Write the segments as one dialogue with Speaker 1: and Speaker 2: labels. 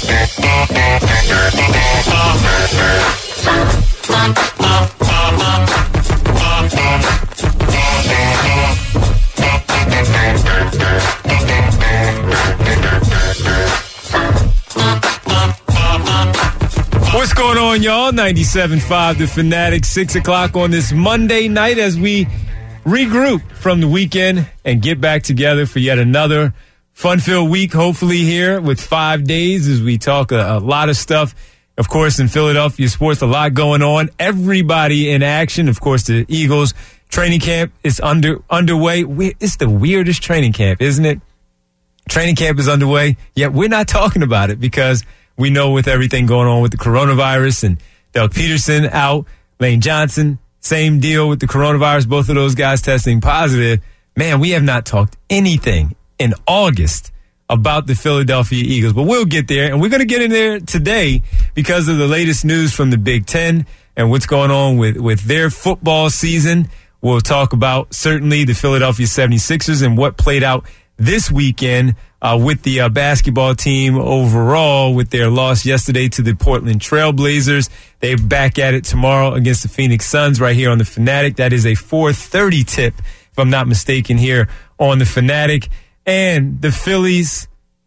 Speaker 1: What's going on, y'all? 97.5 The Fanatic, 6 o'clock on this Monday night as we regroup from the weekend and get back together for yet another fun-filled week, hopefully here with 5 days as we talk a lot of stuff. Of course, in Philadelphia sports, a lot going on. Everybody in action. Of course, the Eagles training camp is underway. It's the weirdest training camp, isn't it? Training camp is underway, yet we're not talking about it because we know with everything going on with the coronavirus and Doug Peterson out, Lane Johnson, same deal with the coronavirus, both of those guys testing positive. Man, we have not talked anything in August about the Philadelphia Eagles, but we'll get there, and we're going to get in there today because of the latest news from the Big Ten and what's going on with their football season. We'll talk about certainly the Philadelphia 76ers and what played out this weekend with the basketball team overall with their loss yesterday to the Portland Trail Blazers. They're back at it tomorrow against the Phoenix Suns right here on The Fanatic. That is a 4:30 tip, if I'm not mistaken, here on The Fanatic. And the Phillies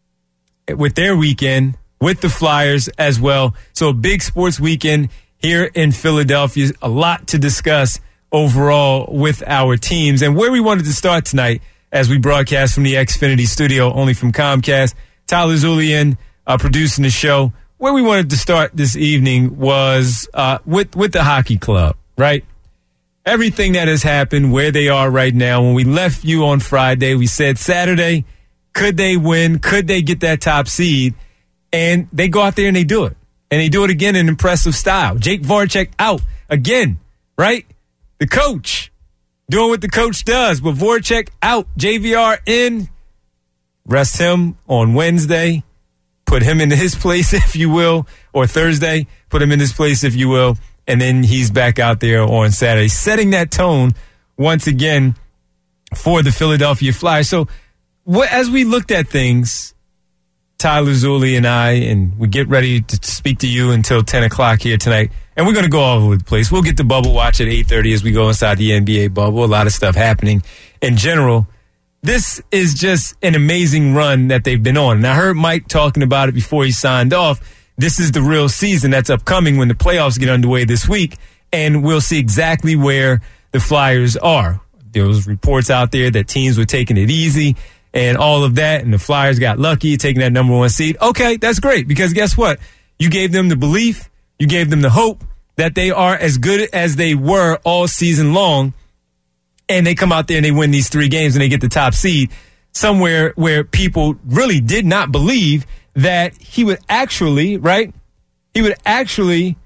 Speaker 1: with their weekend with the Flyers as well. So a big sports weekend here in Philadelphia. A lot to discuss overall with our teams. And where we wanted to start tonight as we broadcast from the Xfinity studio, only from Comcast. Tyler Zulian producing the show. Where we wanted to start this evening was with the hockey club, right? Everything that has happened, where they are right now. When we left you on Friday, we said Saturday, could they win? Could they get that top seed? And they go out there and they do it. And they do it again in impressive style. Jake Voracek out again, right? The coach doing what the coach does, but Voracek out, JVR in. Rest him on Wednesday. Put him in his place, if you will, or Thursday. Put him in his place, if you will, and then he's back out there on Saturday, setting that tone once again for the Philadelphia Flyers. So as we looked at things, Tyler Zuli and I, and we get ready to speak to you until 10 o'clock here tonight. And we're going to go all over the place. We'll get the bubble watch at 8:30 as we go inside the NBA bubble. A lot of stuff happening in general. This is just an amazing run that they've been on. And I heard Mike talking about it before he signed off. This is the real season that's upcoming when the playoffs get underway this week. And we'll see exactly where the Flyers are. There was reports out there that teams were taking it easy and all of that. And the Flyers got lucky taking that number one seed. Okay, that's great because guess what? You gave them the belief. You gave them the hope that they are as good as they were all season long, and they come out there and they win these 3 games and they get the top seed somewhere where people really did not believe that he would actually, right? He would actually,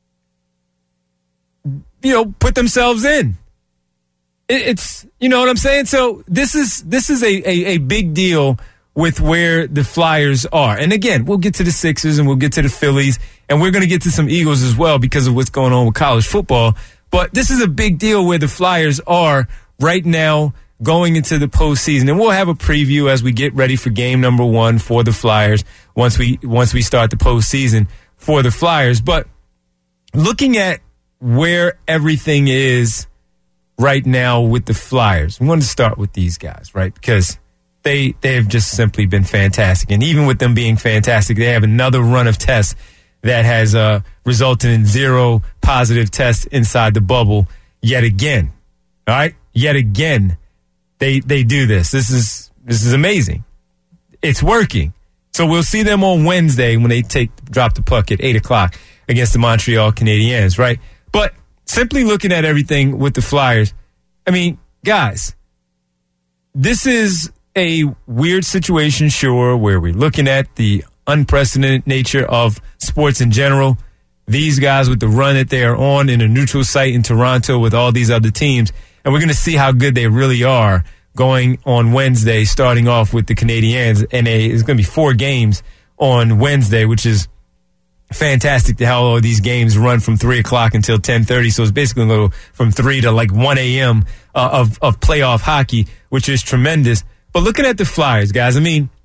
Speaker 1: put themselves in. It's, you know what I'm saying? So this is a big deal with where the Flyers are. And again, we'll get to the Sixers and we'll get to the Phillies and we're going to get to some Eagles as well because of what's going on with college football. But this is a big deal where the Flyers are right now going into the postseason. And we'll have a preview as we get ready for game number 1 for the Flyers once we start the postseason for the Flyers. But looking at where everything is right now with the Flyers, I wanted to start with these guys, right? Because they have just simply been fantastic. And even with them being fantastic, they have another run of tests that has resulted in 0 positive tests inside the bubble yet again. All right? Yet again, they do this. This is amazing. It's working. So we'll see them on Wednesday when they drop the puck at 8 o'clock against the Montreal Canadiens, right? But simply looking at everything with the Flyers, I mean, guys, this is a weird situation, sure, where we're looking at the unprecedented nature of sports in general. These guys with the run that they are on in a neutral site in Toronto with all these other teams. And we're going to see how good they really are going on Wednesday, starting off with the Canadiens. And it's going to be 4 games on Wednesday, which is fantastic to how all these games run from 3 o'clock until 10:30. So it's basically going to go from 3 to like 1 a.m. Of playoff hockey, which is tremendous. But looking at the Flyers, guys, I mean,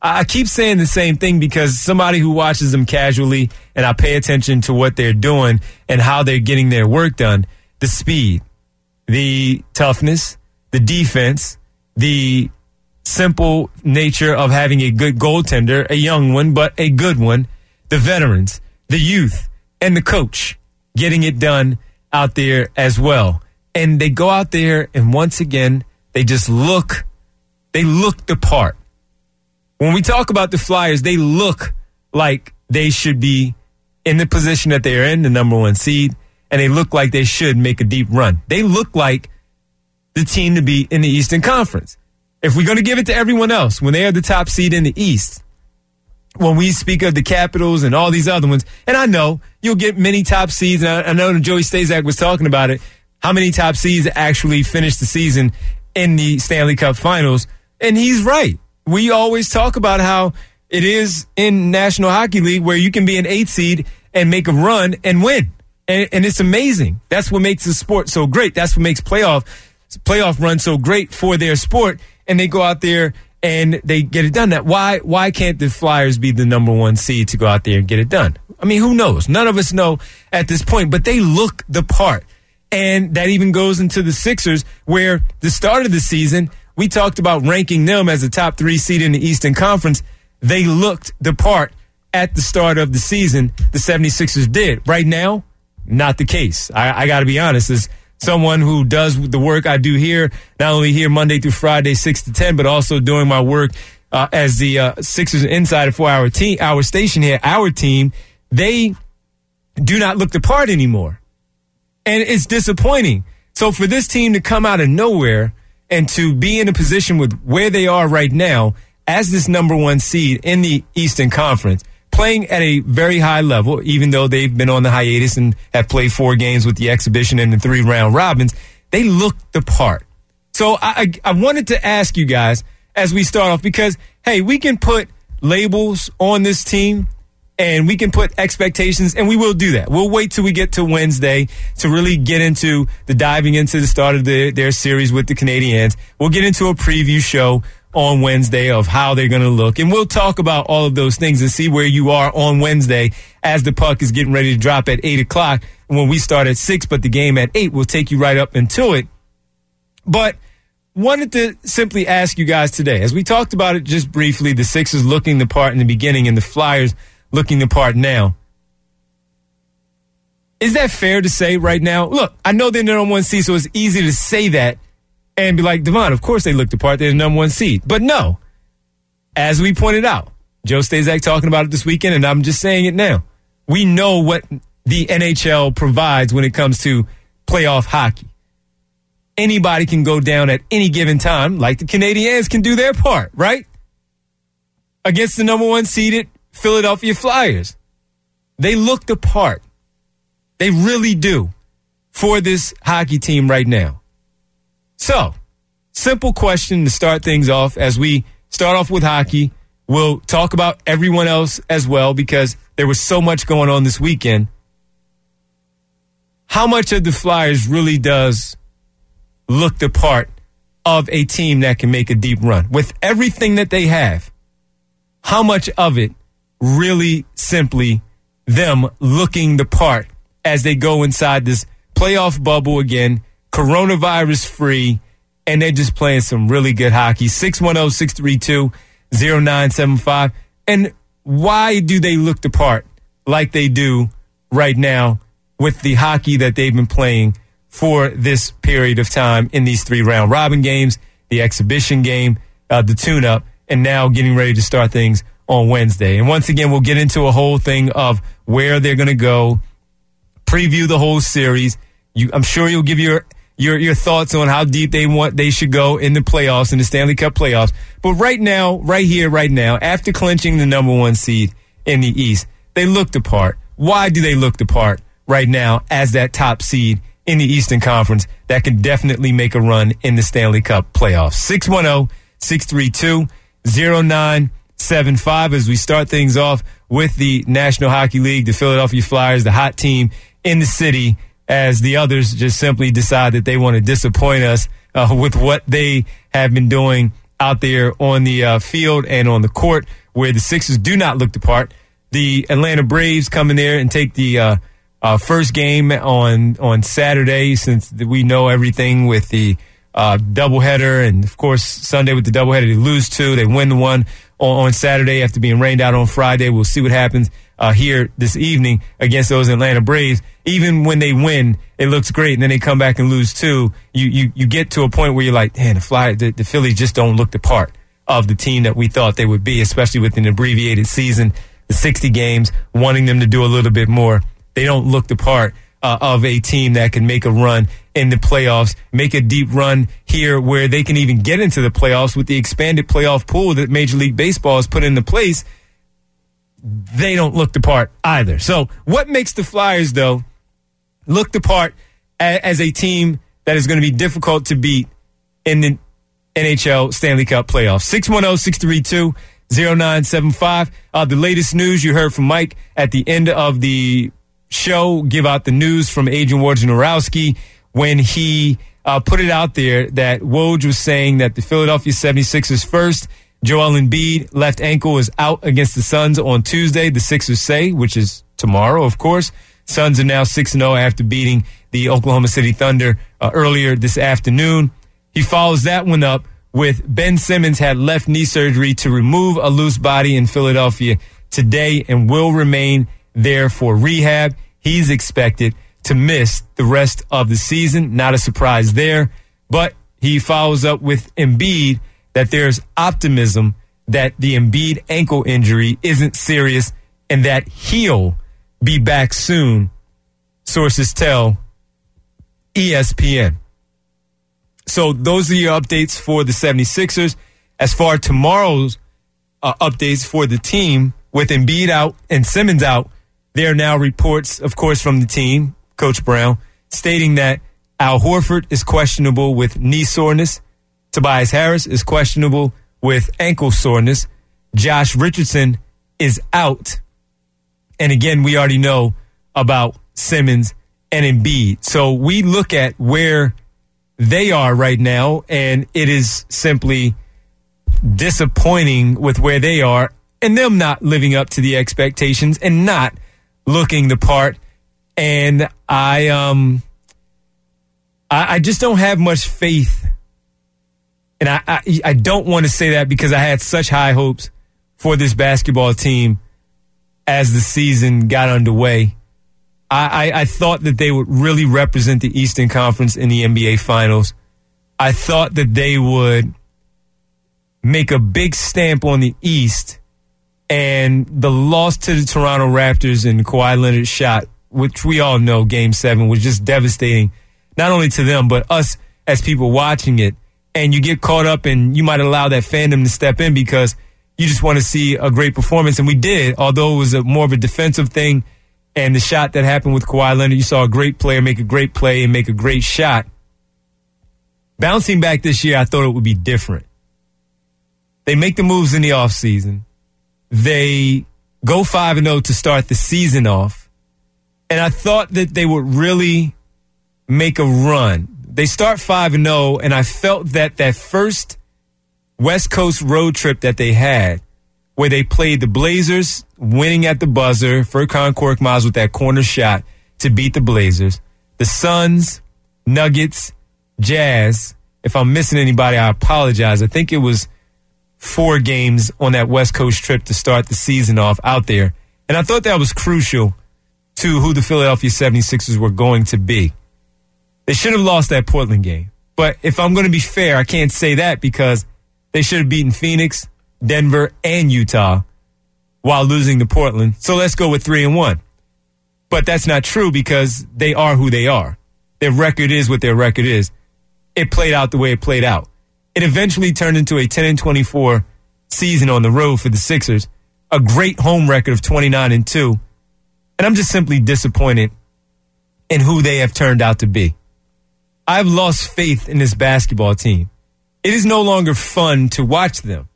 Speaker 1: I keep saying the same thing because somebody who watches them casually and I pay attention to what they're doing and how they're getting their work done, the speed, the toughness, the defense, the simple nature of having a good goaltender, a young one, but a good one, the veterans, the youth, and the coach getting it done out there as well. And they go out there and once again, they look the part. When we talk about the Flyers, they look like they should be in the position that they're in, the number one seed, and they look like they should make a deep run. They look like the team to be in the Eastern Conference. If we're going to give it to everyone else, when they are the top seed in the East, when we speak of the Capitals and all these other ones, and I know you'll get many top seeds, and I know Joey Stazak was talking about it, how many top seeds actually finished the season in the Stanley Cup Finals, and he's right. We always talk about how it is in National Hockey League where you can be an 8th seed and make a run and win. And it's amazing. That's what makes the sport so great. That's what makes playoff run so great for their sport. And they go out there and they get it done. Why can't the Flyers be the number one seed to go out there and get it done? I mean, who knows? None of us know at this point, but they look the part. And that even goes into the Sixers, where the start of the season, we talked about ranking them as a top 3 seed in the Eastern Conference. They looked the part at the start of the season. The 76ers did. Right now, not the case. I got to be honest. As someone who does the work I do here, not only here Monday through Friday, 6 to 10, but also doing my work as the Sixers Insider for our station here, our team, they do not look the part anymore. And it's disappointing. So for this team to come out of nowhere and to be in a position with where they are right now as this number one seed in the Eastern Conference, playing at a very high level, even though they've been on the hiatus and have played 4 games with the exhibition and the 3 round robins, they look the part. So I wanted to ask you guys as we start off, because, hey, we can put labels on this team and we can put expectations, and we will do that. We'll wait till we get to Wednesday to really get into the diving into the start of their series with the Canadiens. We'll get into a preview show on Wednesday of how they're going to look, and we'll talk about all of those things and see where you are on Wednesday as the puck is getting ready to drop at 8 o'clock when we start at 6, but the game at 8 will take you right up into it. But wanted to simply ask you guys today, as we talked about it just briefly, the Sixers looking the part in the beginning and the Flyers looking the part now. Is that fair to say right now? Look, I know they're number one seed, so it's easy to say that and be like, Devon, of course they look the part. They're the number one seed. But no, as we pointed out, Joe Stazak talking about it this weekend, and I'm just saying it now. We know what the NHL provides when it comes to playoff hockey. Anybody can go down at any given time, like the Canadiens can do their part, right? Against the number one seeded Philadelphia Flyers. They look the part. They really do for this hockey team right now. So, simple question to start things off as we start off with hockey. We'll talk about everyone else as well because there was so much going on this weekend. How much of the Flyers really does look the part of a team that can make a deep run? With everything that they have, how much of it really simply them looking the part as they go inside this playoff bubble again, coronavirus free, and they're just playing some really good hockey? 610-632-0975. And why do they look the part like they do right now with the hockey that they've been playing for this period of time in these 3 round robin games, the exhibition game, the tune-up, and now getting ready to start things on Wednesday? And once again, we'll get into a whole thing of where they're going to go, preview the whole series. I'm sure you'll give your thoughts on how deep they should go in the playoffs, in the Stanley Cup playoffs. But right now, after clinching the number one seed in the East, they look the part. Why do they look the part right now as that top seed in the Eastern Conference that can definitely make a run in the Stanley Cup playoffs? 610-632-0975 as we start things off with the National Hockey League, the Philadelphia Flyers, the hot team in the city, as the others just simply decide that they want to disappoint us with what they have been doing out there on the field and on the court. where the Sixers do not look the part. The Atlanta Braves come in there and take the first game on Saturday, since we know everything with the doubleheader, and of course Sunday with the doubleheader. They lose 2, they win 1 on Saturday after being rained out on Friday. We'll see what happens here this evening against those Atlanta Braves. Even when they win, it looks great, and then they come back and lose 2. You get to a point where you're like, man, the Phillies just don't look the part of the team that we thought they would be, especially with an abbreviated season, the 60 games, wanting them to do a little bit more. They don't look the part of a team that can make a run in the playoffs, make a deep run here where they can even get into the playoffs with the expanded playoff pool that Major League Baseball has put into place. They don't look the part either. So what makes the Flyers, though, look the part as a team that is going to be difficult to beat in the NHL Stanley Cup playoffs? 610-632-0975. The latest news you heard from Mike at the end of the show, give out the news from Adrian Wojnarowski when he put it out there that Woj was saying that the Philadelphia 76ers first, Joel Embiid, left ankle, is out against the Suns on Tuesday, the Sixers say, which is tomorrow, of course. Suns are now 6-0 after beating the Oklahoma City Thunder earlier this afternoon. He follows that one up with Ben Simmons had left knee surgery to remove a loose body in Philadelphia today and will remain there for rehab. He's expected to miss the rest of the season. Not a surprise there. But he follows up with Embiid that there's optimism that the Embiid ankle injury isn't serious and that he'll be back soon, sources tell ESPN. So those are your updates for the 76ers. As far as tomorrow's updates for the team, with Embiid out and Simmons out, there are now reports, of course, from the team, Coach Brown, stating that Al Horford is questionable with knee soreness. Tobias Harris is questionable with ankle soreness. Josh Richardson is out. And again, we already know about Simmons and Embiid. So we look at where they are right now, and it is simply disappointing with where they are and them not living up to the expectations and not looking the part. And I just don't have much faith. And I don't want to say that because I had such high hopes for this basketball team as the season got underway. I thought that they would really represent the Eastern Conference in the NBA Finals. I thought that they would make a big stamp on the East, and the loss to the Toronto Raptors and Kawhi Leonard's shot, which we all know Game 7 was just devastating, not only to them, but us as people watching it. And you get caught up and you might allow that fandom to step in because you just want to see a great performance. And we did, although it was more of a defensive thing. And the shot that happened with Kawhi Leonard, you saw a great player make a great play and make a great shot. Bouncing back this year, I thought it would be different. They make the moves in the offseason. They go 5-0 to start the season off. And I thought that they would really make a run. They start 5-0, and I felt that first West Coast road trip that they had, where they played the Blazers, winning at the buzzer, Furkan Korkmaz with that corner shot to beat the Blazers. The Suns, Nuggets, Jazz. If I'm missing anybody, I apologize. I think it was 4 games on that West Coast trip to start the season off out there. And I thought that was crucial to who the Philadelphia 76ers were going to be. They should have lost that Portland game. But if I'm going to be fair, I can't say that because they should have beaten Phoenix, Denver, and Utah while losing to Portland. So let's go with 3-1. But that's not true because they are who they are. Their record is what their record is. It played out the way it played out. It eventually turned into a 10-24 season on the road for the Sixers, a great home record of 29-2. And I'm just simply disappointed in who they have turned out to be. I've lost faith in this basketball team. It is no longer fun to watch them.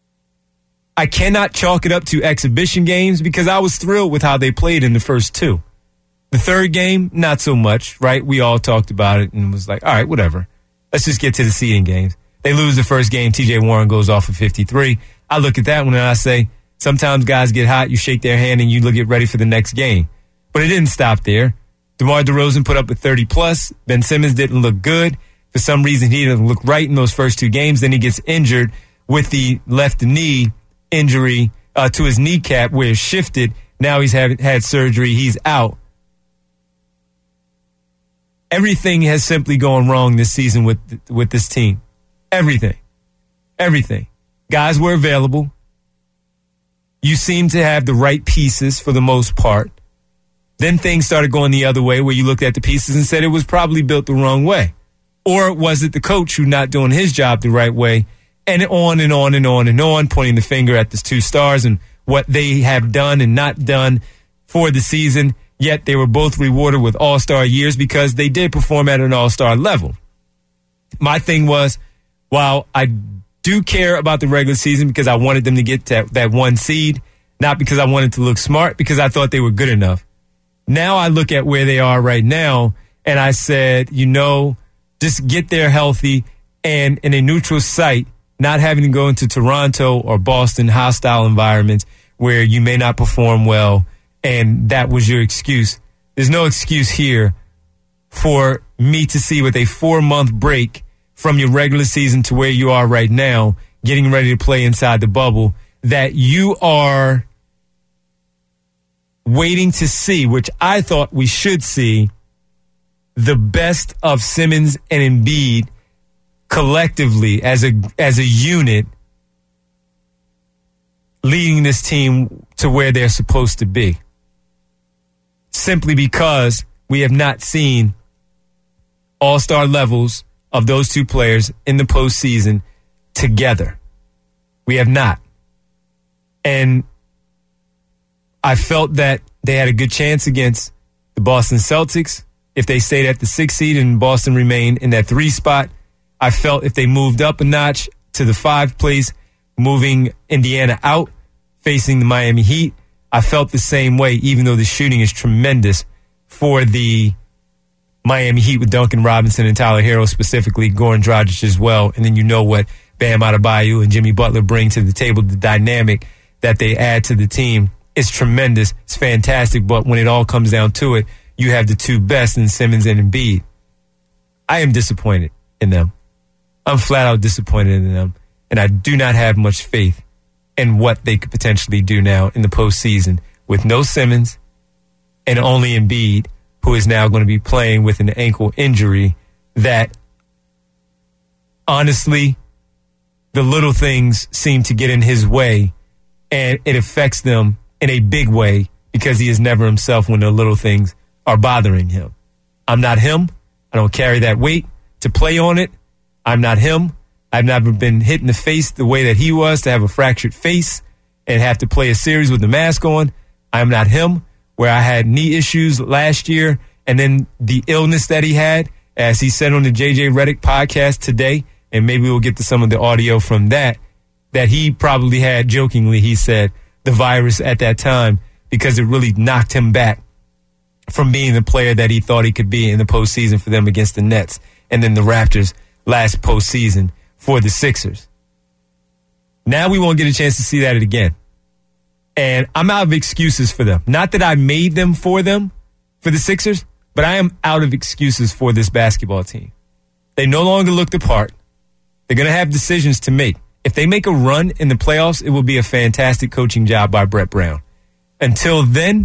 Speaker 1: I cannot chalk it up to exhibition games because I was thrilled with how they played in the first 2. The third game, not so much, right? We all talked about it and was like, all right, whatever. Let's just get to the seeding games. They lose the first game. TJ Warren goes off for 53. I look at that one and I say, Sometimes guys get hot, you shake their hand, and you get ready for the next game. But it didn't stop there. DeMar DeRozan put up a 30-plus. Ben Simmons didn't look good. For some reason, he didn't look right in those first two games. Then he gets injured with the left knee injury to his kneecap where it shifted. Now he's had surgery. He's out. Everything has simply gone wrong this season with this team. Everything. Guys were available. You seem to have the right pieces for the most part. Then things started going the other way where you looked at the pieces and said it was probably built the wrong way. Or was it the coach who not doing his job the right way? And on and on and on and on, pointing the finger at the two stars and what they have done and not done for the season. Yet they were both rewarded with all-star years because they did perform at an all-star level. My thing was, while I do care about the regular season because I wanted them to get that one seed, not because I wanted to look smart, because I thought they were good enough. Now I look at where they are right now, and I said, just get there healthy and in a neutral site, not having to go into Toronto or Boston, hostile environments where you may not perform well, and that was your excuse. There's no excuse here for me to see with a 4-month break from your regular season to where you are right now, getting ready to play inside the bubble, that you are waiting to see, which I thought we should see, the best of Simmons and Embiid collectively as a unit leading this team to where they're supposed to be. Simply because we have not seen all-star levels of those two players in the postseason together. We have not. And I felt that they had a good chance against the Boston Celtics if they stayed at the 6th seed and Boston remained in that 3 spot. I felt if they moved up a notch to the 5th place, moving Indiana out, facing the Miami Heat, I felt the same way, even though the shooting is tremendous for the Miami Heat with Duncan Robinson and Tyler Hero specifically, Goran Dragic as well. And then you know what Bam Adebayo and Jimmy Butler bring to the table, the dynamic that they add to the team. It's tremendous. It's fantastic. But when it all comes down to it, you have the two best in Simmons and Embiid. I am disappointed in them. I'm flat out disappointed in them. And I do not have much faith in what they could potentially do now in the postseason with no Simmons and only Embiid, who is now going to be playing with an ankle injury that, honestly, the little things seem to get in his way, and it affects them in a big way because he is never himself when the little things are bothering him. I'm not him. I don't carry that weight to play on it. I'm not him. I've never been hit in the face the way that he was, to have a fractured face and have to play a series with the mask on. I'm not him, where I had knee issues last year and then the illness that he had, as he said on the JJ Redick podcast today, and maybe we'll get to some of the audio from that he probably had, jokingly, he said, the virus at that time because it really knocked him back from being the player that he thought he could be in the postseason for them against the Nets and then the Raptors last postseason for the Sixers. Now we won't get a chance to see that again. And I'm out of excuses for them. Not that I made them, for the Sixers, but I am out of excuses for this basketball team. They no longer look the part. They're going to have decisions to make. If they make a run in the playoffs, it will be a fantastic coaching job by Brett Brown. Until then,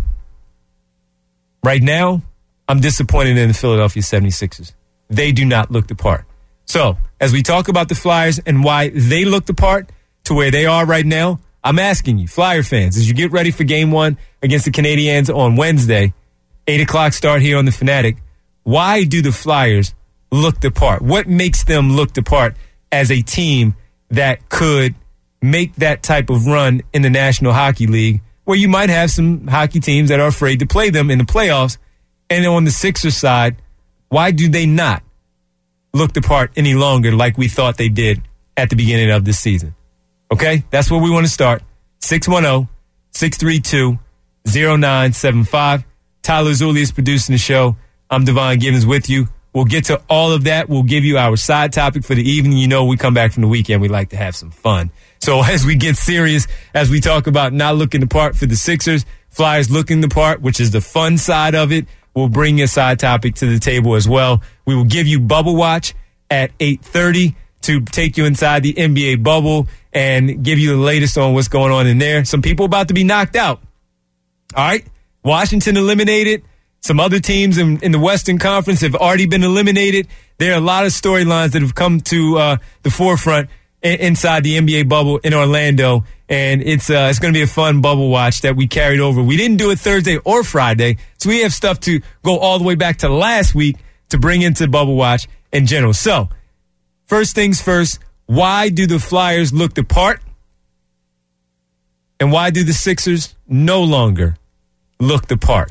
Speaker 1: right now, I'm disappointed in the Philadelphia 76ers. They do not look the part. So, as we talk about the Flyers and why they look the part to where they are right now, I'm asking you, Flyer fans, as you get ready for Game 1 against the Canadiens on Wednesday, 8 o'clock start here on The Fanatic, why do the Flyers look the part? What makes them look the part as a team that could make that type of run in the National Hockey League, where you might have some hockey teams that are afraid to play them in the playoffs? And on the Sixers side, why do they not look the part any longer like we thought they did at the beginning of this season? Okay, that's where we want to start. 610-632-0975. Tyler Zulli is producing the show. I'm Devon Givens with you We'll get to all of that. We'll give you our side topic for the evening. You know, we come back from the weekend, we like to have some fun. So as we get serious, as we talk about not looking the part for the Sixers, Flyers looking the part, which is the fun side of it, we'll bring a side topic to the table as well. We will give you Bubble Watch at 8:30 to take you inside the NBA bubble and give you the latest on what's going on in there. Some people about to be knocked out. All right. Washington eliminated. Some other teams in the Western Conference have already been eliminated. There are a lot of storylines that have come to the forefront inside the NBA bubble in Orlando, and it's going to be a fun bubble watch that we carried over. We didn't do it Thursday or Friday, so we have stuff to go all the way back to last week to bring into bubble watch in general. So, first things first, why do the Flyers look the part? And why do the Sixers no longer look the part?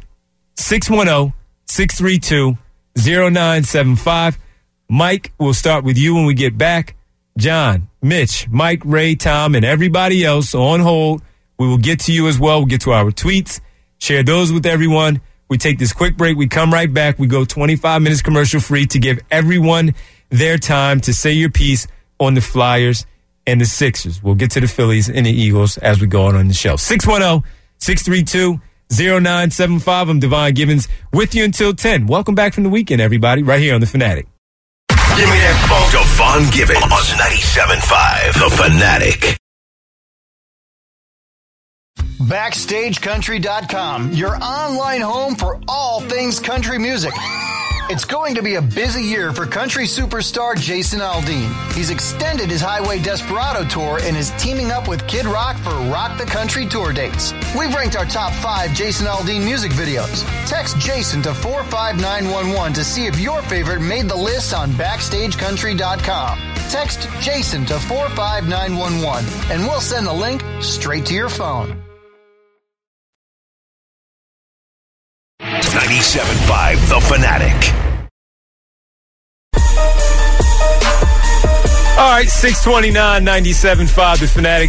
Speaker 1: 610-632-0975. Mike, we'll start with you when we get back. John, Mitch, Mike, Ray, Tom, and everybody else on hold. We will get to you as well. We'll get to our tweets, share those with everyone. We take this quick break. We come right back. We go 25 minutes commercial free to give everyone their time to say your piece on the Flyers and the Sixers. We'll get to the Phillies and the Eagles as we go on the show. 610-632-0975. I'm Devon Givens with you until 10. Welcome back from the weekend, everybody, right here on The Fanatic.
Speaker 2: Give me that phone. Devon Givens on 97.5 The Fanatic.
Speaker 3: BackstageCountry.com, your online home for all things country music. It's going to be a busy year for country superstar Jason Aldean. He's extended his Highway Desperado tour and is teaming up with Kid Rock for Rock the Country tour dates. We've ranked our top 5 Jason Aldean music videos. Text Jason to 45911 to see if your favorite made the list on BackstageCountry.com. Text Jason to 45911 and we'll send the link straight to your phone.
Speaker 2: 97.5 The Fanatic.
Speaker 1: All right, 629, 97.5 The Fanatic,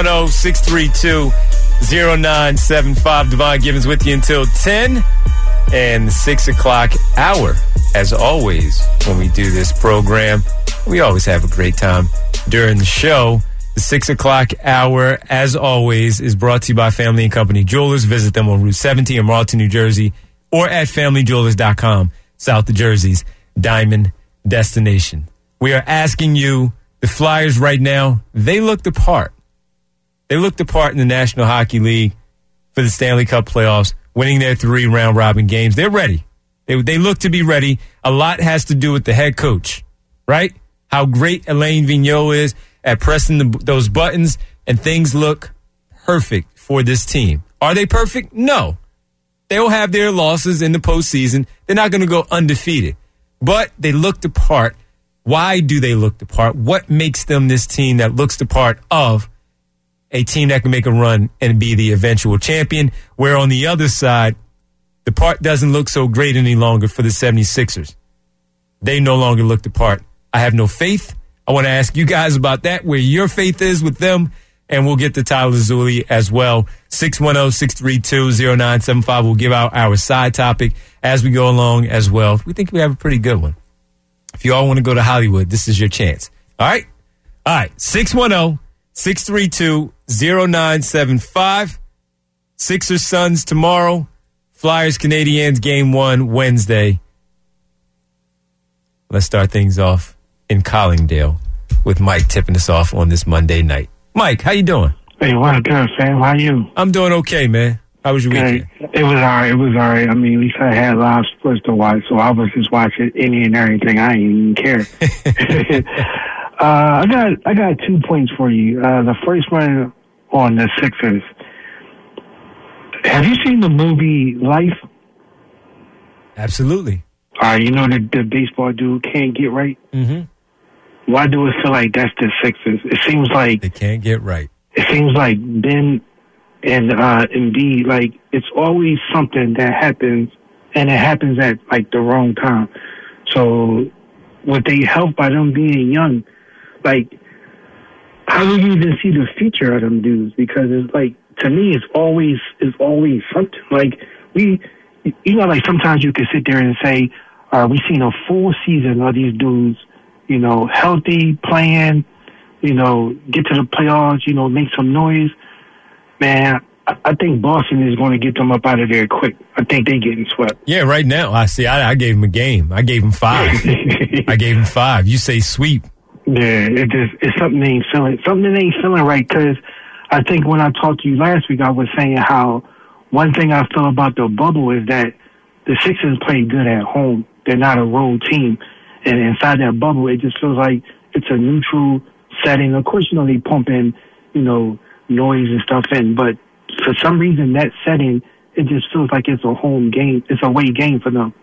Speaker 1: 610-632-0975. Devon Givens with you until 10 and the 6 o'clock hour. As always, when we do this program, we always have a great time during the show. The 6 o'clock hour, as always, is brought to you by Family and Company Jewelers. Visit them on Route 70 in Marlton, New Jersey, or at FamilyJewelers.com, South of Jersey's diamond destination. We are asking you, the Flyers right now, they look the part. They look the part in the National Hockey League for the Stanley Cup playoffs, winning their 3 round-robin games. They're ready. They look to be ready. A lot has to do with the head coach, right? How great Alain Vigneault is at pressing those buttons, and things look perfect for this team. Are they perfect? No. They'll have their losses in the postseason. They're not going to go undefeated. But they look the part. Why do they look the part? What makes them this team that looks the part of a team that can make a run and be the eventual champion? Where on the other side, the part doesn't look so great any longer for the 76ers. They no longer look the part. I have no faith. I want to ask you guys about that, where your faith is with them. And we'll get to Tyler Zulli as well. 610-632-0975. We'll give out our side topic as we go along as well. We think we have a pretty good one. If you all want to go to Hollywood, this is your chance. All right? All right. 610-632-0975. Sixers Suns tomorrow. Flyers Canadiens game 1 Wednesday. Let's start things off in Collingdale with Mike tipping us off on this Monday night. Mike, how you doing?
Speaker 4: Hey, what's good, Sam? How you?
Speaker 1: I'm doing okay, man. How was your weekend?
Speaker 4: It was all right. I mean, at least I had live sports to watch, so I was just watching any and everything. I didn't even care. I got 2 points for you. The first one on the Sixers. Have you seen the movie Life?
Speaker 1: Absolutely.
Speaker 4: You know the baseball dude can't get right?
Speaker 1: Mm-hmm.
Speaker 4: Why do it feel like that's the Sixers? It seems like
Speaker 1: they can't get right.
Speaker 4: It seems like Ben and Embiid, like it's always something that happens, and it happens at like the wrong time. So, would they help by them being young? Like, how do you even see the future of them dudes? Because it's like, to me, it's always something. Like like sometimes you can sit there and say, We've seen a full season of these dudes, healthy, playing, get to the playoffs, make some noise. Man, I think Boston is going to get them up out of there quick. I think they're getting swept.
Speaker 1: Yeah, right now, I gave him a game. I gave him 5. I gave him 5. You say sweep.
Speaker 4: Yeah, it's something they ain't feeling. Something they ain't feeling right, because I think when I talked to you last week, I was saying how one thing I feel about the bubble is that the Sixers play good at home. They're not a road team. And inside that bubble, it just feels like it's a neutral setting. Of course, they pump in, noise and stuff in, but for some reason, that setting, it just feels like it's a home game. It's a away game for them.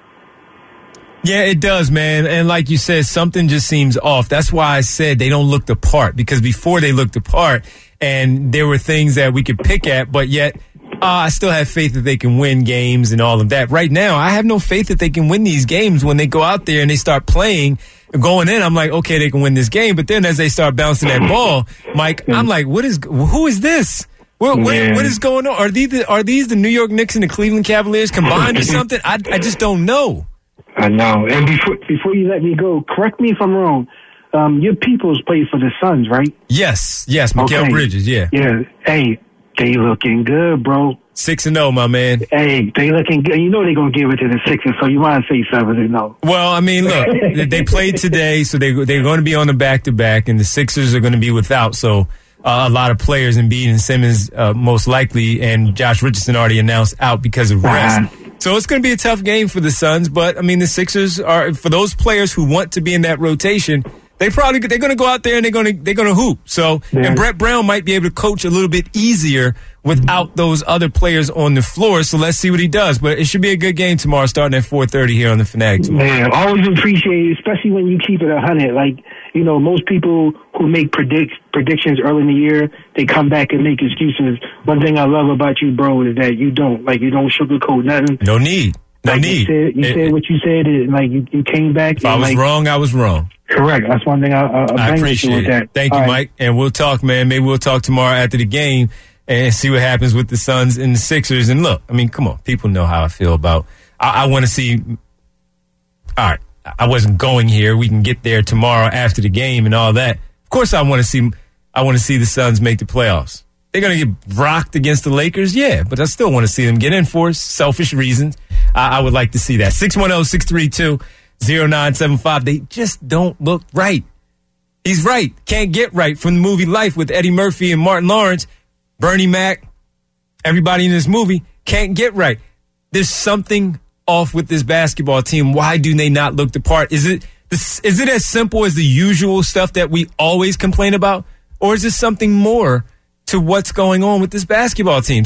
Speaker 1: Yeah, it does, man. And like you said, something just seems off. That's why I said they don't look the part, because before they looked the part and there were things that we could pick at, but yet I still have faith that they can win games and all of that. Right now, I have no faith that they can win these games when they go out there and they start playing. Going in, I'm like, okay, they can win this game. But then as they start bouncing that ball, Mike, I'm like, who is this? What is going on? Are these the New York Knicks and the Cleveland Cavaliers combined or something? I just don't know.
Speaker 4: I know. And before you let me go, correct me if I'm wrong. Your peoples play for the Suns, right?
Speaker 1: Yes, Mikal Bridges, yeah.
Speaker 4: Yeah. Hey, they looking good, bro.
Speaker 1: 6-0, my man.
Speaker 4: Hey, they looking good. They're going to give it to the Sixers, so you want to say 7-0.
Speaker 1: Well, I mean, look, they played today, so they're going to be on the back-to-back, and the Sixers are going to be without, so a lot of players, Embiid and Simmons most likely, and Josh Richardson already announced out because of rest. So it's going to be a tough game for the Suns, but, I mean, the Sixers are, for those players who want to be in that rotation, they're going to go out there and they're going to hoop. So, and Brett Brown might be able to coach a little bit easier without those other players on the floor. So let's see what he does. But it should be a good game tomorrow, starting at 4:30 here on the Fanatic.
Speaker 4: Man, always appreciate it, especially when you keep it 100. Like, most people who make predictions early in the year, they come back and make excuses. One thing I love about you, bro, is that you don't sugarcoat nothing.
Speaker 1: No need. No need.
Speaker 4: You said what you said, and like you came back.
Speaker 1: If I was wrong, I was wrong.
Speaker 4: Correct. That's one thing I
Speaker 1: appreciate
Speaker 4: it.
Speaker 1: Thank you, Mike. And we'll talk, man. Maybe we'll talk tomorrow after the game and see what happens with the Suns and the Sixers. And look, I mean, come on. People know how I feel about. I want to see. All right. I wasn't going here. We can get there tomorrow after the game and all that. Of course, I want to see the Suns make the playoffs. They're going to get rocked against the Lakers, yeah, but I still want to see them get in for selfish reasons. I would like to see that. 610-632-0975. They just don't look right. He's right. Can't get right from the movie Life with Eddie Murphy and Martin Lawrence. Bernie Mac, everybody in this movie can't get right. There's something off with this basketball team. Why do they not look the part? Is it as simple as the usual stuff that we always complain about? Or is there something more to what's going on with this basketball team?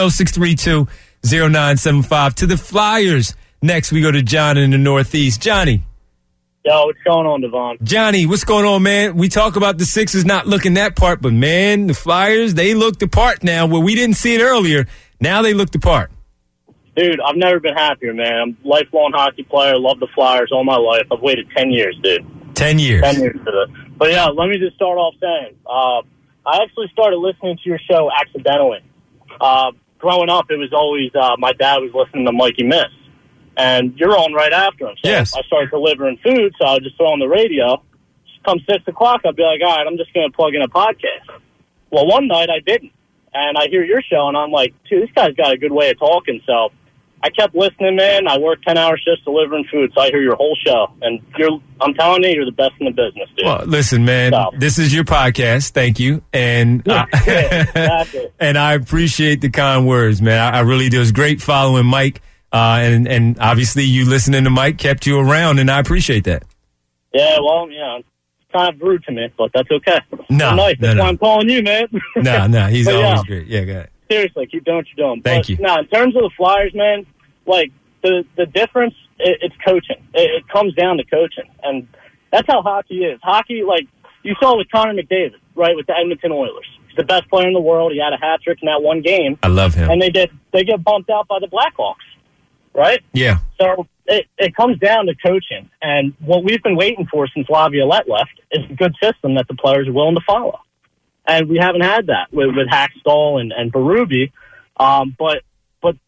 Speaker 1: 610-632-0975. To the Flyers. Next, we go to John in the Northeast. Johnny.
Speaker 5: Yo, what's going on, Devon?
Speaker 1: Johnny, what's going on, man? We talk about the Sixers not looking that part, but, man, the Flyers, they look the part now. Where we didn't see it earlier, now they look the part.
Speaker 5: Dude, I've never been happier, man. I'm a lifelong hockey player. Love the Flyers all my life. I've waited 10 years, dude.
Speaker 1: 10 years.
Speaker 5: 10 years for this. But, yeah, let me just start off saying, I actually started listening to your show accidentally. Growing up, it was always my dad was listening to Mikey Miss. And you're on right after him. So
Speaker 1: yes.
Speaker 5: I started delivering food, so I would just throw on the radio. Come 6 o'clock, I'd be like, all right, I'm just going to plug in a podcast. Well, one night I didn't. And I hear your show, and I'm like, dude, this guy's got a good way of talking. So I kept listening, man. I worked 10-hour shifts delivering food, so I hear your whole show. And I'm telling you, you're the best in the business, dude.
Speaker 1: Well, listen, man, This is your podcast. Thank you. And
Speaker 5: exactly.
Speaker 1: And I appreciate the kind words, man. I really do. It was great following Mike. And obviously you listening to Mike kept you around, and I appreciate that.
Speaker 5: Yeah, well, it's kind of rude to me, but that's okay.
Speaker 1: No,
Speaker 5: nice. That's why I'm calling you, man.
Speaker 1: No, he's always great. Yeah, go ahead.
Speaker 5: Seriously, keep doing what you're doing.
Speaker 1: Thank you.
Speaker 5: Now, in terms of the Flyers, man, like, the difference, it's coaching. It comes down to coaching, and that's how hockey is. Hockey, like, you saw with Connor McDavid, right, with the Edmonton Oilers. He's the best player in the world. He had a hat trick in that one game.
Speaker 1: I love him.
Speaker 5: And they get bumped out by the Blackhawks. Right?
Speaker 1: Yeah.
Speaker 5: So it comes down to coaching. And what we've been waiting for since Laviolette left is a good system that the players are willing to follow. And we haven't had that with Hackstall and Berube. But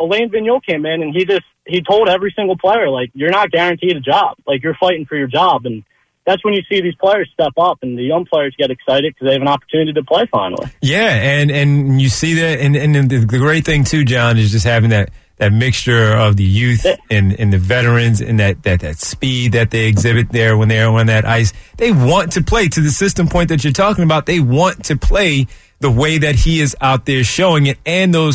Speaker 5: Alain Vigneault came in, and he told every single player, like, you're not guaranteed a job. Like, you're fighting for your job. And that's when you see these players step up, and the young players get excited because they have an opportunity to play finally.
Speaker 1: Yeah, and you see that. And the great thing, too, John, is just having that mixture of the youth and the veterans and that speed that they exhibit there when they're on that ice. They want to play, to the system point that you're talking about. They want to play the way that he is out there showing it, and those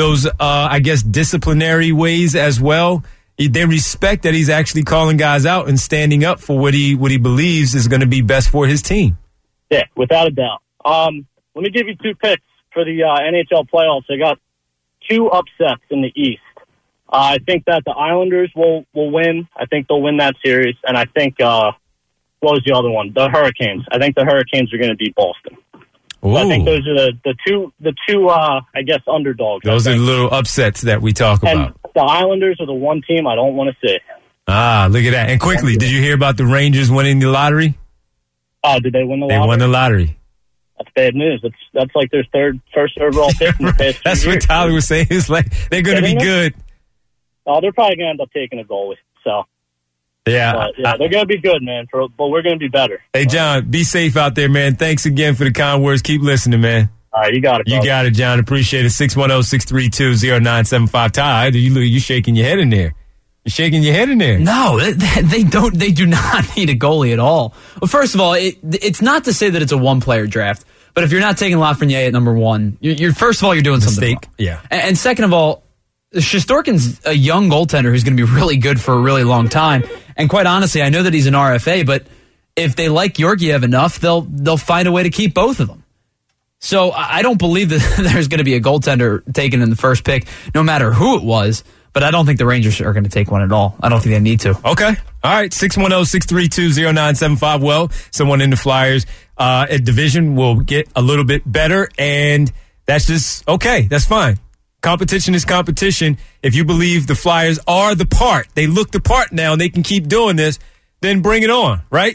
Speaker 1: I guess disciplinary ways as well. They respect that he's actually calling guys out and standing up for what he believes is going to be best for his team.
Speaker 5: Yeah, without a doubt. Let me give you 2 picks for the NHL playoffs. I got 2 upsets in the East. I think that the Islanders will win. I think they'll win that series. And I think, what was the other one? The Hurricanes. I think the Hurricanes are going to beat Boston. So I think those are the two I guess, underdogs.
Speaker 1: Those are the little upsets that we talk about.
Speaker 5: And the Islanders are the one team I don't want to see.
Speaker 1: Ah, look at that. And quickly, did you hear about the Rangers winning the lottery?
Speaker 5: Oh, did they win the lottery?
Speaker 1: They won the lottery.
Speaker 5: That's bad news. That's like their first overall pick in the past 2
Speaker 1: That's
Speaker 5: years.
Speaker 1: what Tyler was saying. It's like they're going to be good.
Speaker 5: Oh, they're probably going to end up taking a goalie. So,
Speaker 1: yeah,
Speaker 5: they're going to be good, man. But we're going to be better.
Speaker 1: Hey, John, be safe out there, man. Thanks again for the kind words. Keep listening, man.
Speaker 5: All right, you got it, bro.
Speaker 1: You got it, John. Appreciate it. 610-632-0975. Ty, you shaking your head in there. You're shaking your head in there.
Speaker 6: No, they don't. They do not need a goalie at all. Well, first of all, it's not to say that it's a one-player draft. But if you're not taking Lafreniere at number 1, you're first of all, you're doing something wrong.
Speaker 1: Yeah.
Speaker 6: And second of all, Shesterkin's a young goaltender who's going to be really good for a really long time. And quite honestly, I know that he's an RFA, but if they like Georgiev enough, they'll find a way to keep both of them. So I don't believe that there's going to be a goaltender taken in the first pick, no matter who it was. But I don't think the Rangers are going to take one at all. I don't think they need to.
Speaker 1: Okay. All right. 610-632-0975. Well, someone in the Flyers division will get a little bit better, and that's just okay. That's fine. Competition is competition. If you believe the Flyers are the part, they look the part now, and they can keep doing this, then bring it on, right?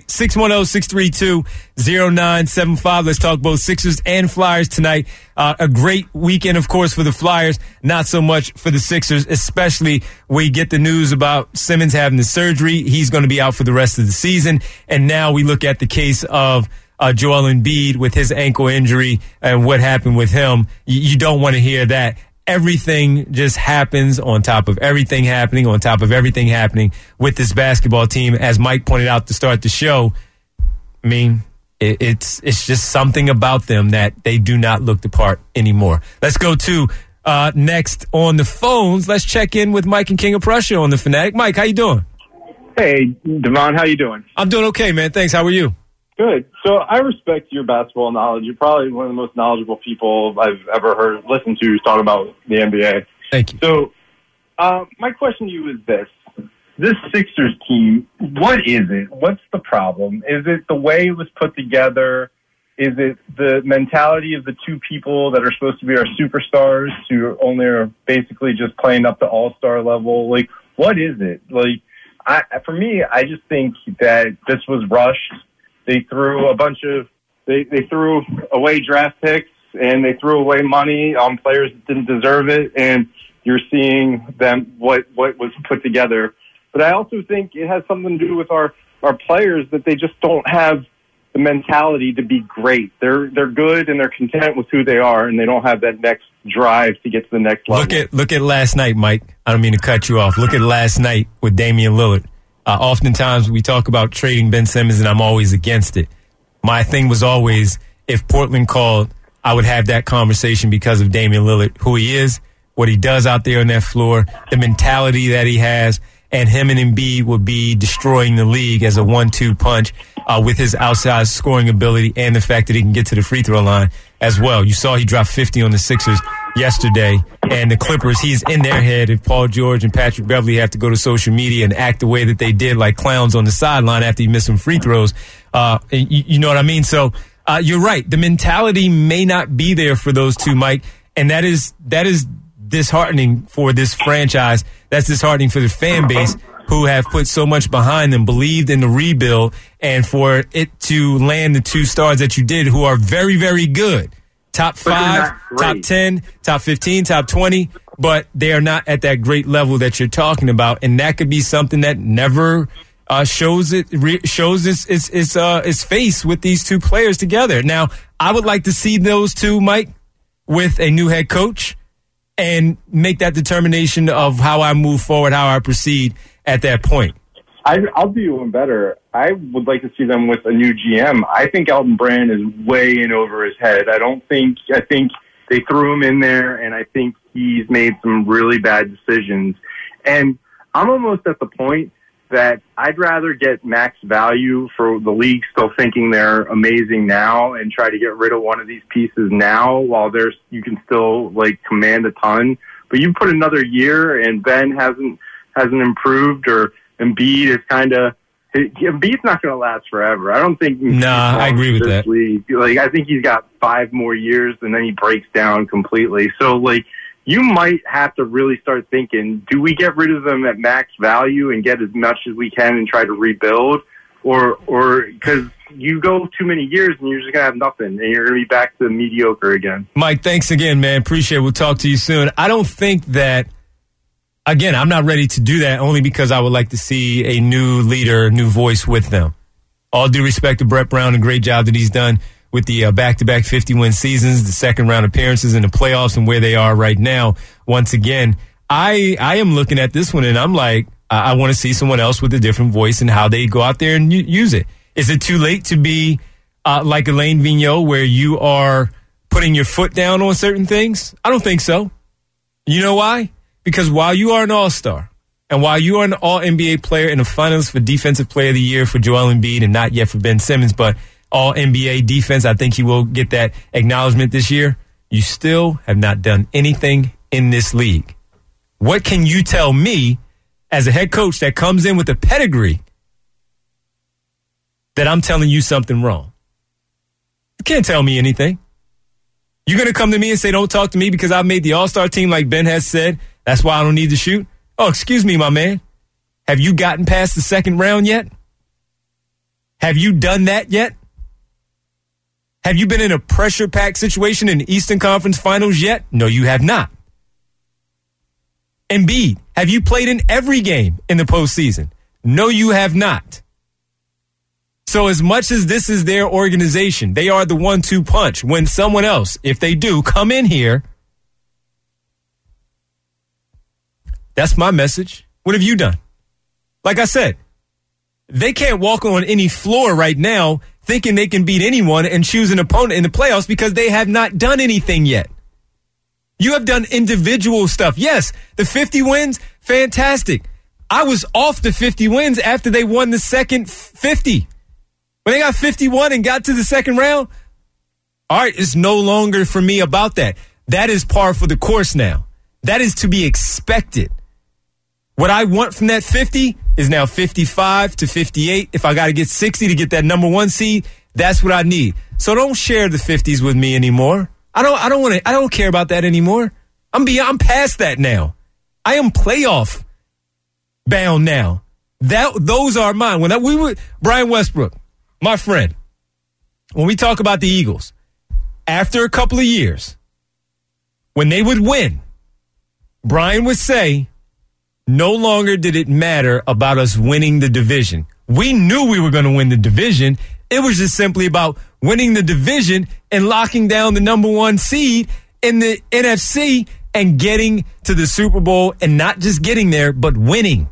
Speaker 1: 610-632-0975. Let's talk both Sixers and Flyers tonight. A great weekend, of course, for the Flyers. Not so much for the Sixers, especially we get the news about Simmons having the surgery. He's going to be out for the rest of the season. And now we look at the case of Joel Embiid with his ankle injury and what happened with him. You don't want to hear that. Everything just happens on top of everything happening with this basketball team. As Mike pointed out to start the show, I mean, it's just something about them that they do not look the part anymore. Let's go to next on the phones. Let's check in with Mike and King of Prussia on the Fanatic. Mike, how you doing?
Speaker 7: Hey, Devon, how you doing?
Speaker 1: I'm doing okay, man. Thanks. How are you?
Speaker 7: Good. So I respect your basketball knowledge. You're probably one of the most knowledgeable people I've ever listened to talk about the NBA.
Speaker 1: Thank you.
Speaker 7: So my question to you is this. This Sixers team, what is it? What's the problem? Is it the way it was put together? Is it the mentality of the 2 people that are supposed to be our superstars who only are basically just playing up to all-star level? Like, what is it? Like, for me, I just think that this was rushed. They threw they threw away draft picks, and they threw away money on players that didn't deserve it, and you're seeing them what was put together. But I also think it has something to do with our players, that they just don't have the mentality to be great. They're good and they're content with who they are, and they don't have that next drive to get to the next level.
Speaker 1: Look at last night, Mike. I don't mean to cut you off. Look at last night with Damian Lillard. Oftentimes we talk about trading Ben Simmons, and I'm always against it. My thing was always, if Portland called, I would have that conversation because of Damian Lillard, who he is, what he does out there on that floor, the mentality that he has, and him and Embiid would be destroying the league as a 1-2 punch with his outside scoring ability and the fact that he can get to the free throw line as well. You saw he dropped 50 on the Sixers yesterday, and the Clippers, he's in their head if Paul George and Patrick Beverley have to go to social media and act the way that they did like clowns on the sideline after he missed some free throws. You know what I mean? So you're right. The mentality may not be there for those 2, Mike, and that is disheartening for this franchise. That's disheartening for the fan base who have put so much behind them, believed in the rebuild, and for it to land the 2 stars that you did, who are very, very good. Top 5, top 10, top 15, top 20. but they are not at that great level that you're talking about, and that could be something that never shows its face with these two players together. Now, I would like to see those two, Mike, with a new head coach and make that determination of how I move forward, how I proceed at that point.
Speaker 7: I'll do you one better. I would like to see them with a new GM. I think Elton Brand is way in over his head. I think they threw him in there, and I think he's made some really bad decisions. And I'm almost at the point that I'd rather get max value for the league still thinking they're amazing now and try to get rid of one of these pieces now while you can still like command a ton. But you put another year and Ben hasn't improved, or Embiid is Embiid's not going to last forever. I don't think.
Speaker 1: Nah, I agree with that.
Speaker 7: League. Like, I think he's got 5 more years and then he breaks down completely. So like, you might have to really start thinking, do we get rid of them at max value and get as much as we can and try to rebuild? Or because you go too many years and you're just going to have nothing and you're going to be back to mediocre again.
Speaker 1: Mike, thanks again, man. Appreciate it. We'll talk to you soon. I don't think that, again, I'm not ready to do that only because I would like to see a new leader, new voice with them. All due respect to Brett Brown, a great job that he's done with the back-to-back 50-win seasons, the second-round appearances in the playoffs, and where they are right now. Once again, I am looking at this one, and I'm like, I want to see someone else with a different voice and how they go out there and use it. Is it too late to be like Alain Vigneault, where you are putting your foot down on certain things? I don't think so. You know why? Because while you are an all-star, and while you are an all-NBA player and a finalist for Defensive Player of the Year for Joel Embiid, and not yet for Ben Simmons, but all-NBA defense, I think he will get that acknowledgement this year. You still have not done anything in this league. What can you tell me as a head coach that comes in with a pedigree that I'm telling you something wrong? You can't tell me anything. You're going to come to me and say, don't talk to me because I made the all-star team like Ben has said. That's why I don't need to shoot. Oh, excuse me, my man. Have you gotten past the second round yet? Have you done that yet? Have you been in a pressure-packed situation in the Eastern Conference Finals yet? No, you have not. Embiid, have you played in every game in the postseason? No, you have not. So as much as this is their organization, they are the 1-2 punch. When someone else, if they do, come in here, that's my message. What have you done? Like I said, they can't walk on any floor right now thinking they can beat anyone and choose an opponent in the playoffs because they have not done anything yet. You have done individual stuff. Yes, the 50 wins, fantastic. I was off the 50 wins after they won the second 50. When they got 51 and got to the second round, all right, it's no longer for me about that. That is par for the course now. That is to be expected. What I want from that 50 is now 55 to 58. If I got to get 60 to get that number 1 seed, that's what I need. So don't share the 50s with me anymore. I don't care about that anymore. I'm past that now. I am playoff bound now. Those are mine. Brian Westbrook, my friend, when we talk about the Eagles, after a couple of years, when they would win, Brian would say, no longer did it matter about us winning the division. We knew we were going to win the division. It was just simply about winning the division and locking down the number 1 seed in the NFC and getting to the Super Bowl, and not just getting there, but winning.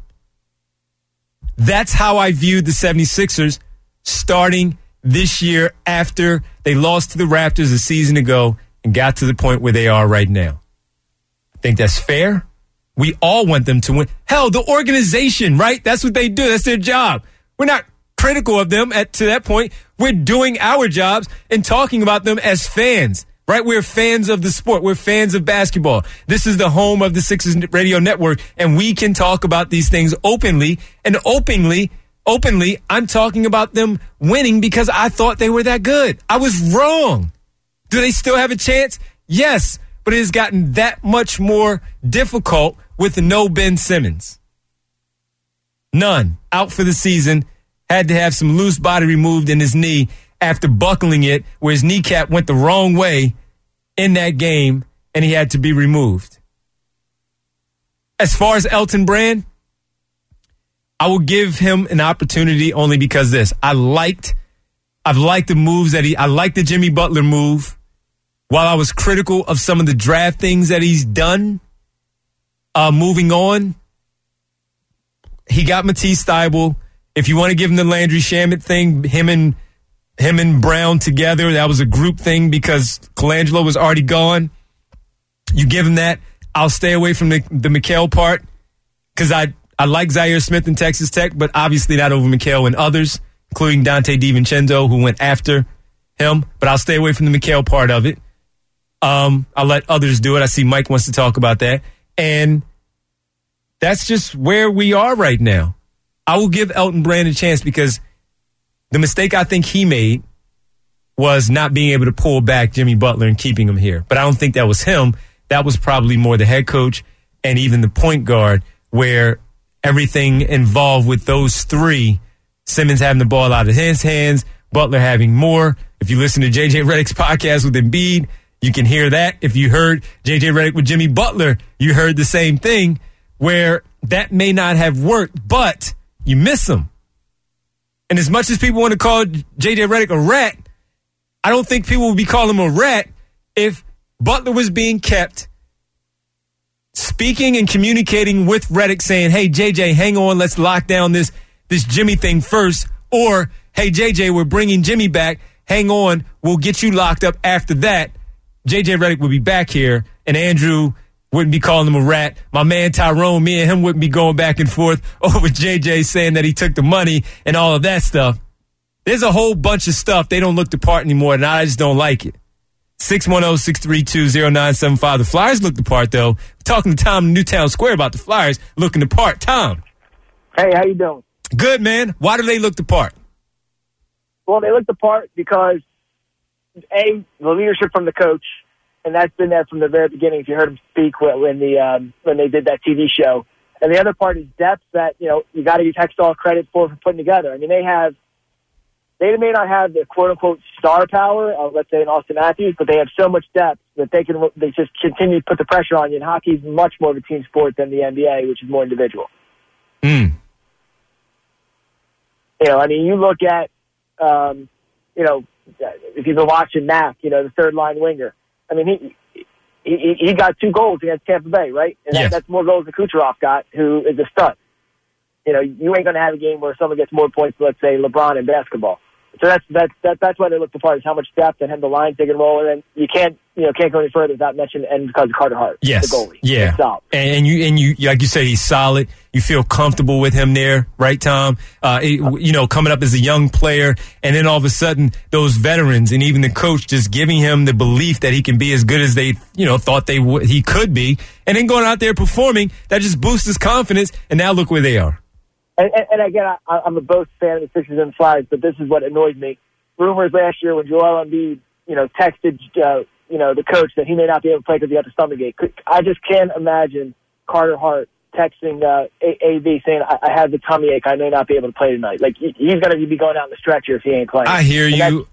Speaker 1: That's how I viewed the 76ers starting this year after they lost to the Raptors a season ago and got to the point where they are right now. I think that's fair. We all want them to win. Hell, the organization, right? That's what they do. That's their job. We're not critical of them to that point. We're doing our jobs and talking about them as fans, right? We're fans of the sport. We're fans of basketball. This is the home of the Sixers Radio Network, and we can talk about these things openly. And openly, I'm talking about them winning because I thought they were that good. I was wrong. Do they still have a chance? Yes, but it has gotten that much more difficult with no Ben Simmons. None. Out for the season. Had to have some loose body removed in his knee after buckling it, where his kneecap went the wrong way in that game, and he had to be removed. as far as Elton Brand, I will give him an opportunity only because I've liked the moves I liked the Jimmy Butler move. While I was critical of some of the draft things that he's done, moving on, he got Matisse Thybulle. If you want to give him the Landry Shamet thing, him and Brown together, that was a group thing because Colangelo was already gone. You give him that. I'll stay away from the Mikal part because I like Zaire Smith in Texas Tech, but obviously not over Mikal and others, including Dante DiVincenzo, who went after him. But I'll stay away from the Mikal part of it. I'll let others do it. I see Mike wants to talk about that. And that's just where we are right now. I will give Elton Brand a chance because the mistake I think he made was not being able to pull back Jimmy Butler and keeping him here. But I don't think that was him. That was probably more the head coach and even the point guard, where everything involved with those three, Simmons having the ball out of his hands, Butler having more. If you listen to J.J. Redick's podcast with Embiid, you can hear that. If you heard J.J. Redick with Jimmy Butler, you heard the same thing, where that may not have worked, but you miss him. And as much as people want to call J.J. Redick a rat, I don't think people would be calling him a rat if Butler was being kept, speaking and communicating with Redick, saying, hey, JJ, hang on, let's lock down this Jimmy thing first. Or, hey, JJ, we're bringing Jimmy back. Hang on, we'll get you locked up after that. JJ Redick would be back here, and Andrew wouldn't be calling him a rat. My man Tyrone, me and him wouldn't be going back and forth over JJ saying that he took the money and all of that stuff. There's a whole bunch of stuff. They don't look the part anymore, and I just don't like it. 610-632-0975. The Flyers look the part, though. We're talking to Tom in Newtown Square about the Flyers looking the part. Tom.
Speaker 8: Hey, how you doing?
Speaker 1: Good, man. Why do they look the part?
Speaker 8: Well, they look the part because, A, the leadership from the coach, and that's been there from the very beginning. If you heard him speak when they did that TV show. And the other part is depth that, you got to give Hextall credit for putting together. I mean, they may not have the quote-unquote star power of, let's say, an Austin Matthews, but they have so much depth that they just continue to put the pressure on you. And hockey is much more of a team sport than the NBA, which is more individual.
Speaker 1: Mm.
Speaker 8: You look at, if you've been watching Knapp, the third-line winger. I mean, he got 2 goals against Tampa Bay, right? And
Speaker 1: yes.
Speaker 8: That's more goals than Kucherov got, who is a stud. You ain't going to have a game where someone gets more points than, let's say, LeBron in basketball. So that's why they look the part, is how much depth and the lines they can roll. And then you can't go any further without mentioning, and because of Carter Hart,
Speaker 1: yes,
Speaker 8: the goalie.
Speaker 1: Yeah, and you like you say, he's solid. You feel comfortable with him there, right, Tom? Coming up as a young player, and then all of a sudden those veterans and even the coach just giving him the belief that he can be as good as they thought he could be, and then going out there performing, that just boosts his confidence. And now look where they are.
Speaker 8: And again, I'm a both fan of the Sixers and the Flyers, but this is what annoyed me. Rumors last year when Joel Embiid, texted, the coach that he may not be able to play because he got the stomachache. I just can't imagine Carter Hart texting AV saying, I have the tummy ache, I may not be able to play tonight. Like, he's going to be going out in the stretcher if he ain't playing.
Speaker 1: I hear you.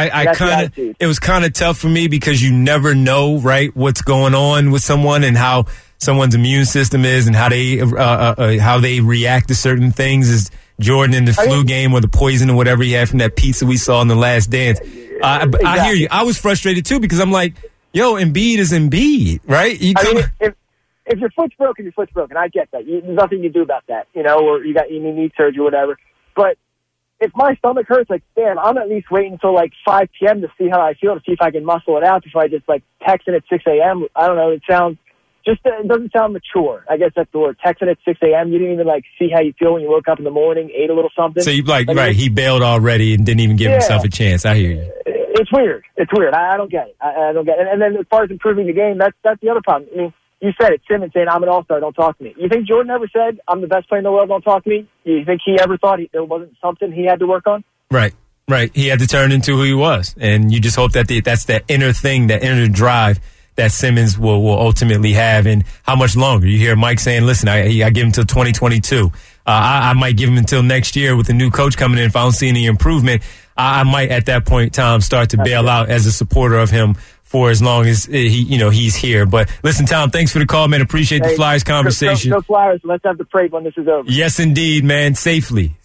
Speaker 1: It was kind of tough for me because you never know, right, what's going on with someone and how someone's immune system is and how they react to certain things. Is Jordan in the flu game or the poison or whatever he had from that pizza we saw in The Last Dance? Exactly. I hear you. I was frustrated too because I'm like, Embiid is Embiid, right?
Speaker 8: If your foot's broken, your foot's broken. I get that. There's nothing you can do about that, or you need knee surgery or whatever. But if my stomach hurts, I'm at least waiting until 5 p.m. to see how I feel, to see if I can muscle it out before I just texting at 6 a.m. I don't know. It doesn't sound mature. I guess that's the word. Texting at 6 a.m. You didn't even see how you feel when you woke up in the morning, ate a little something.
Speaker 1: So you right? He bailed already and didn't even give himself a chance. I hear you.
Speaker 8: It's weird. I don't get it. I don't get it. And then as far as improving the game, that's the other problem. I mean, you said it. Simmons saying, "I'm an all-star. Don't talk to me." You think Jordan ever said, "I'm the best player in the world. Don't talk to me"? You think he ever thought there wasn't something he had to work on?
Speaker 1: Right. He had to turn into who he was, and you just hope that that's that inner thing, that inner drive that Simmons will ultimately have. And how much longer? You hear Mike saying, listen, I give him until 2022. I might give him until next year with the new coach coming in. If I don't see any improvement, I might at that point, Tom, start to bail out as a supporter of him for as long as he's here. But listen, Tom, thanks for the call, man. Appreciate the Flyers conversation.
Speaker 8: Go Flyers. Let's have the parade when this is over.
Speaker 1: Yes, indeed, man. Safely.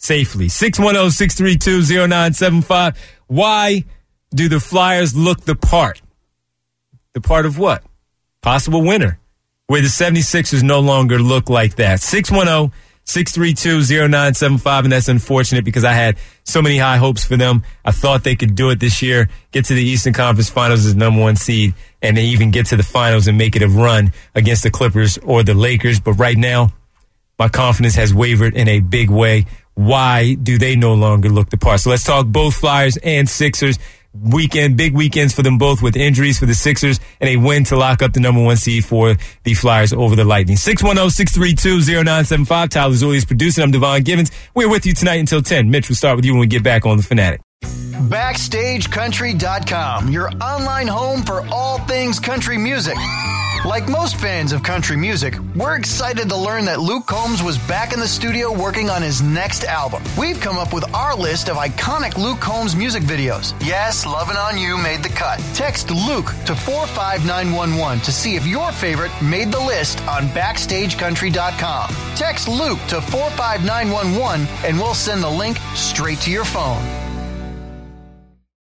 Speaker 1: 610-632-0975. Why do the Flyers look the part? The part of what? Possible winner. Where the 76ers no longer look like that. 610-632-0975, and that's unfortunate because I had so many high hopes for them. I thought they could do it this year, get to the Eastern Conference Finals as number 1 seed, and they even get to the finals and make it a run against the Clippers or the Lakers. But right now, my confidence has wavered in a big way. Why do they no longer look the part? So let's talk both Flyers and Sixers. Big weekends for them both with injuries for the Sixers and a win to lock up the number 1 seed for the Flyers over the Lightning. 610-632-0975. Tyler Zulli is producing. I'm Devon Givens. We're with you tonight until 10. Mitch, we'll start with you when we get back on The Fanatic.
Speaker 3: BackstageCountry.com, your online home for all things country music. Like most fans of country music, we're excited to learn that Luke Combs was back in the studio working on his next album. We've come up with our list of iconic Luke Combs music videos. Yes, Lovin' On You made the cut. Text Luke to 45911 to see if your favorite made the list on BackstageCountry.com. Text Luke to 45911 and we'll send the link straight to your phone.